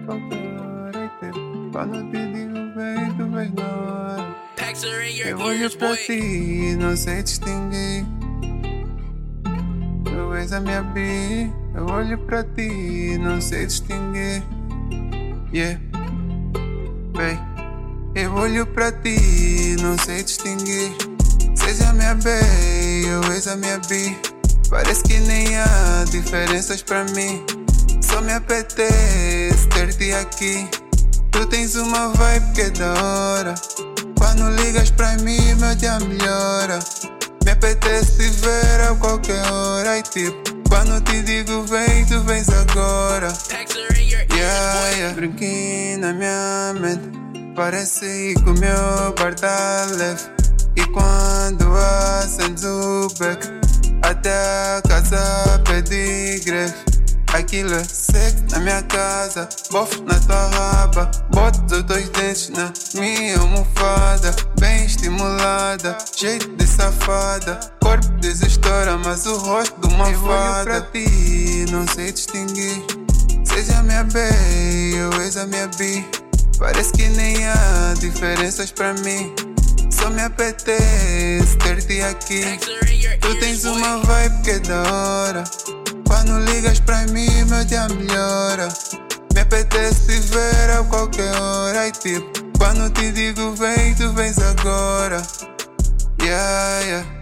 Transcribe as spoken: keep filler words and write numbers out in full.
qualquer hora. Quando te digo vem, tu vens na hora. Eu olho pra ti, não sei distinguir. Tu és a minha bi. Eu olho pra ti, não sei distinguir. Yeah, bem. Eu olho pra ti, não sei distinguir. Seja minha bae, eu és a minha bi. Parece que nem há diferenças pra mim. Só me apetece ter-te aqui. Tu tens uma vibe que é da hora. Quando ligas pra mim, meu dia melhora. Me apetece te ver a qualquer hora. E tipo, quando te digo vem, tu vens agora. Yeah, yeah. Brinquinho na minha mente. Parece que o meu bar tá leve. E quando acendes o beck, até a casa pede greve. Aquilo é sexo na minha casa, bofo na tua raba. Boto os dois dentes na minha almofada. Bem estimulada, jeito de safada. Corpo desestoura, mas o rosto de uma eu fada. Olho pra ti, não sei distinguir. Seja minha bae, eu és a minha bi. Parece que nem há diferenças pra mim. Só me apetece ter-te aqui. Tu tens uma vibe que é da hora. Quando ligas pra mim, meu dia melhora. Me apetece te ver a qualquer hora. E tipo, quando te digo vem, tu vens agora. Yeah, yeah.